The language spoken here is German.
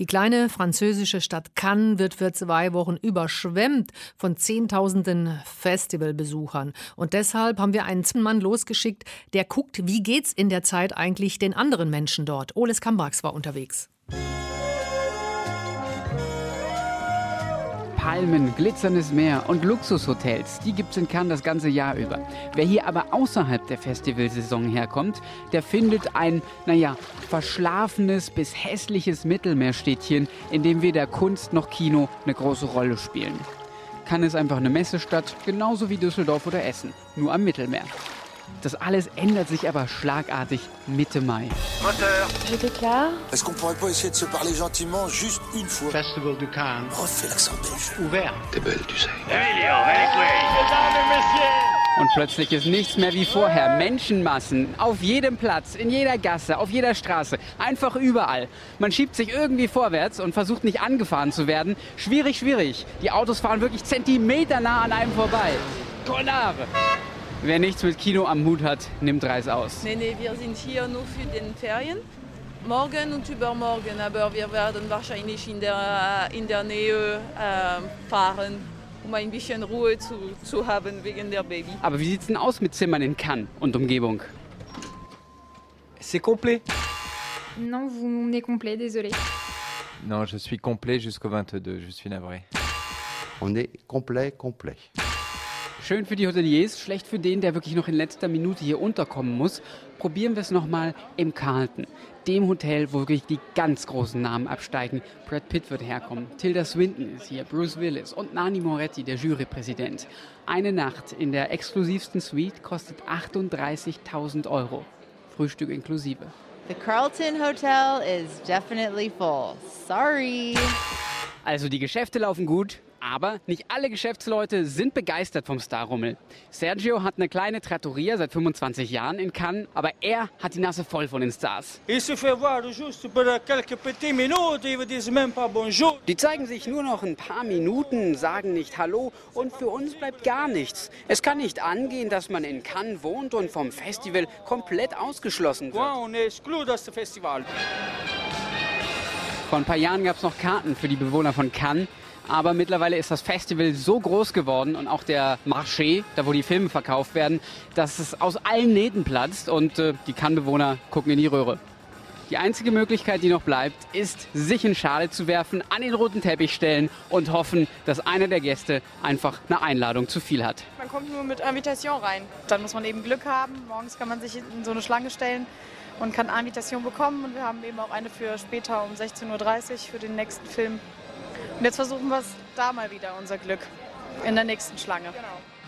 Die kleine französische Stadt Cannes wird für 2 Wochen überschwemmt von Zehntausenden Festivalbesuchern. Und deshalb haben wir einen Mann losgeschickt, der guckt, wie geht's in der Zeit eigentlich den anderen Menschen dort. Oles Kambrax war unterwegs. Palmen, glitzerndes Meer und Luxushotels, die gibt's in Cannes das ganze Jahr über. Wer hier aber außerhalb der Festivalsaison herkommt, der findet ein, verschlafenes bis hässliches Mittelmeerstädtchen, in dem weder Kunst noch Kino eine große Rolle spielen. Cannes ist einfach eine Messestadt, genauso wie Düsseldorf oder Essen, nur am Mittelmeer. Das alles ändert sich aber schlagartig Mitte Mai. Moteur. Je déclare. Est-ce qu'on pourrait pas essayer de se parler gentiment juste une fois? Festival de Cannes. Refais l'accent belge. Ouvert. T'es belle, tu sais. Emilio, mesdames et messieurs. Und plötzlich ist nichts mehr wie vorher. Menschenmassen auf jedem Platz, in jeder Gasse, auf jeder Straße, einfach überall. Man schiebt sich irgendwie vorwärts und versucht nicht angefahren zu werden. Schwierig, schwierig. Die Autos fahren wirklich zentimeternah an einem vorbei. Collare! Wer nichts mit Kino am Hut hat, nimmt Reis aus. Nee, wir sind hier nur für den Ferien. Morgen und übermorgen, aber wir werden wahrscheinlich in der Nähe fahren, um ein bisschen Ruhe zu haben wegen der Baby. Aber wie sieht's denn aus mit Zimmern in Cannes und Umgebung? C'est complet. Non, vous m'emmenez complet, désolé. Non, je suis complet jusqu'au 22, je suis navré. On est complet. Schön für die Hoteliers, schlecht für den, der wirklich noch in letzter Minute hier unterkommen muss. Probieren wir es nochmal im Carlton, dem Hotel, wo wirklich die ganz großen Namen absteigen. Brad Pitt wird herkommen, Tilda Swinton ist hier, Bruce Willis und Nanni Moretti, der Jurypräsident. Eine Nacht in der exklusivsten Suite kostet 38.000 €, Frühstück inklusive. The Carlton Hotel is definitely full. Sorry. Also die Geschäfte laufen gut. Aber nicht alle Geschäftsleute sind begeistert vom Starrummel. Sergio hat eine kleine Trattoria seit 25 Jahren in Cannes, aber er hat die Nase voll von den Stars. Die zeigen sich nur noch ein paar Minuten, sagen nicht Hallo und für uns bleibt gar nichts. Es kann nicht angehen, dass man in Cannes wohnt und vom Festival komplett ausgeschlossen wird. Vor ein paar Jahren gab es noch Karten für die Bewohner von Cannes. Aber mittlerweile ist das Festival so groß geworden und auch der Marché, da wo die Filme verkauft werden, dass es aus allen Nähten platzt und die Cannes-Bewohner gucken in die Röhre. Die einzige Möglichkeit, die noch bleibt, ist, sich in Schale zu werfen, an den roten Teppich stellen und hoffen, dass einer der Gäste einfach eine Einladung zu viel hat. Man kommt nur mit Invitation rein. Dann muss man eben Glück haben. Morgens kann man sich in so eine Schlange stellen und kann eine Invitation bekommen. Und wir haben eben auch eine für später um 16:30 Uhr für den nächsten Film. Und jetzt versuchen wir es da mal wieder, unser Glück, in der nächsten Schlange. Genau.